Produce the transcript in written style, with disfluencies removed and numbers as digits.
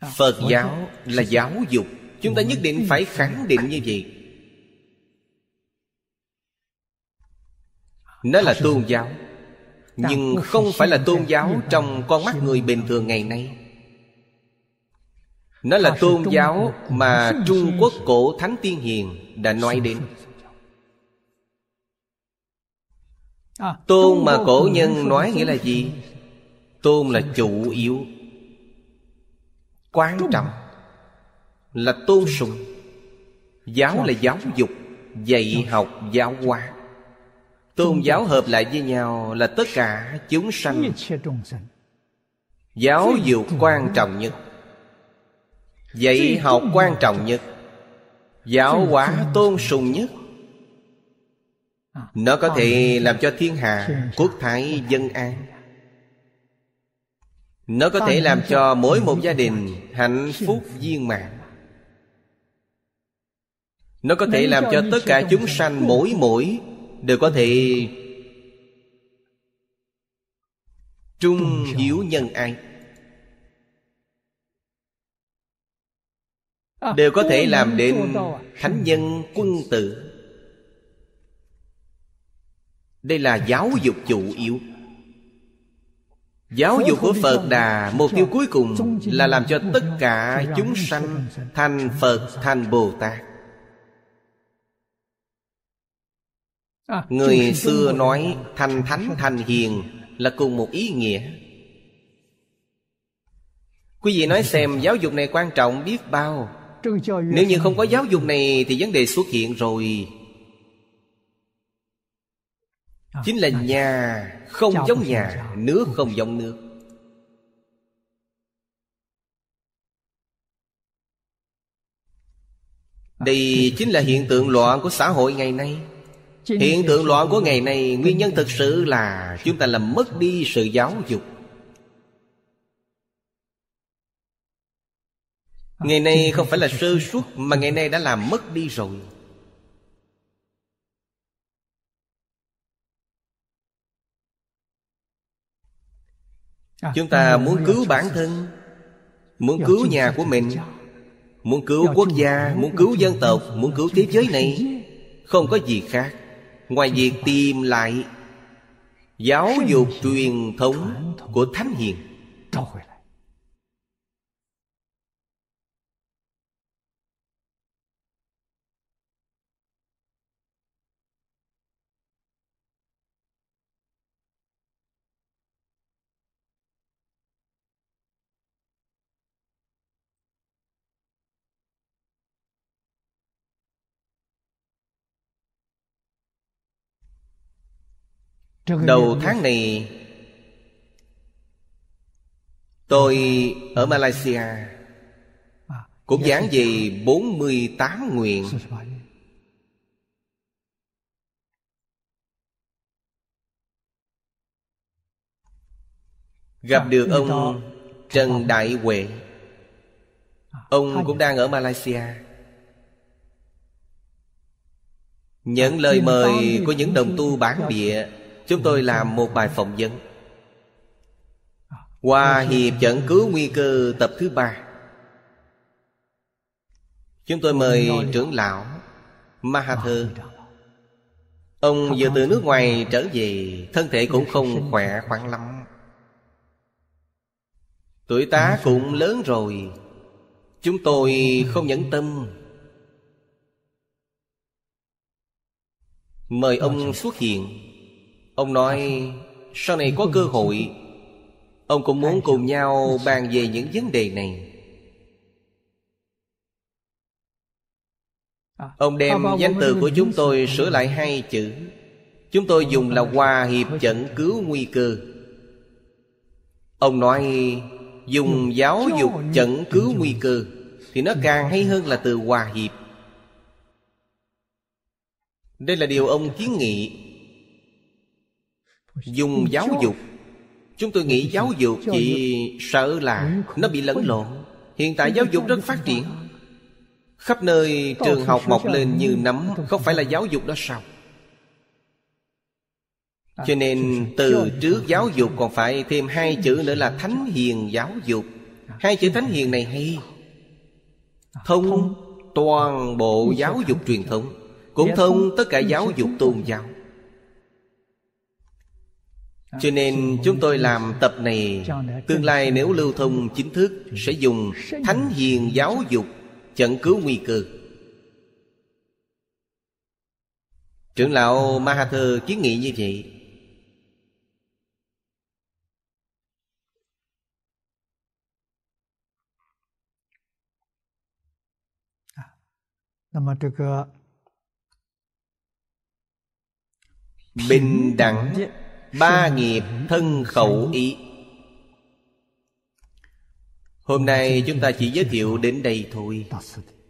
Phật giáo là giáo dục. Chúng ta nhất định phải khẳng định như vậy. Nó là tôn giáo, nhưng không phải là tôn giáo trong con mắt người bình thường ngày nay. Nó là tôn giáo mà Trung Quốc cổ Thánh Tiên Hiền đã nói đến. Tôn mà cổ nhân nói nghĩa là gì? Tôn là chủ yếu, quan trọng, là tôn sùng. Giáo là giáo dục, dạy học, giáo hóa. Tôn giáo hợp lại với nhau là tất cả chúng sanh. Giáo dục quan trọng nhất, dạy học quan trọng nhất, giáo hóa tôn sùng nhất. Nó có thể làm cho thiên hạ quốc thái dân an. Nó có thể làm cho mỗi một gia đình hạnh phúc viên mãn. Nó có thể làm cho tất cả chúng sanh mỗi đều có thể trung hiếu nhân ái, đều có thể làm đến thánh nhân quân tử. Đây là giáo dục chủ yếu. Giáo dục của Phật Đà, mục tiêu cuối cùng là làm cho tất cả chúng sanh thành Phật, thành Bồ Tát. Người xưa nói thành thánh thành hiền là cùng một ý nghĩa. Quý vị nói xem, giáo dục này quan trọng biết bao. Nếu như không có giáo dục này thì vấn đề xuất hiện rồi. Chính là nhà không giống nhà, nước không giống nước. Đây chính là hiện tượng loạn của xã hội ngày nay. Hiện tượng loạn của ngày nay, nguyên nhân thực sự là chúng ta làm mất đi sự giáo dục. Ngày nay không phải là sơ suất, mà ngày nay đã làm mất đi rồi. Chúng ta muốn cứu bản thân, muốn cứu nhà của mình, muốn cứu quốc gia, muốn cứu dân tộc, muốn cứu thế giới này, không có gì khác ngoài việc tìm lại giáo dục truyền thống của Thánh Hiền. Đầu tháng này tôi ở Malaysia cũng giảng về 48 nguyện. Gặp được ông Trần Đại Huệ. Ông cũng đang ở Malaysia. Nhận lời mời của những đồng tu bản địa, chúng tôi làm một bài phỏng vấn Hòa hiệp chẩn cứu nguy cơ tập thứ 3. Chúng tôi mời trưởng lão Mahathir. Ông vừa từ nước ngoài trở về, thân thể cũng không khỏe khoắn lắm, tuổi tác cũng lớn rồi. Chúng tôi không nhẫn tâm, mời ông xuất hiện. Ông nói sau này có cơ hội, ông cũng muốn cùng nhau bàn về những vấn đề này. Ông đem danh từ của chúng tôi sửa lại 2 chữ. Chúng tôi dùng là hòa hiệp chẩn cứu nguy cơ. Ông nói dùng giáo dục chẩn cứu nguy cơ thì nó càng hay hơn là từ hòa hiệp. Đây là điều ông kiến nghị. Dùng giáo dục, chúng tôi nghĩ giáo dục chỉ sợ là nó bị lẫn lộn. Hiện tại giáo dục rất phát triển, khắp nơi trường học mọc lên như nấm. Không phải là giáo dục đó sao? Cho nên từ trước giáo dục còn phải thêm 2 chữ nữa là thánh hiền giáo dục. Hai chữ thánh hiền này hay, thông toàn bộ giáo dục truyền thống, cũng thông tất cả giáo dục tôn giáo. Cho nên chúng tôi làm tập này, tương lai nếu lưu thông chính thức sẽ dùng thánh hiền giáo dục chẩn cứu nguy cơ. Trưởng lão Mahathir kiến nghị như vậy. Bình đẳng ba nghiệp thân khẩu ý. Hôm nay chúng ta chỉ giới thiệu đến đây thôi.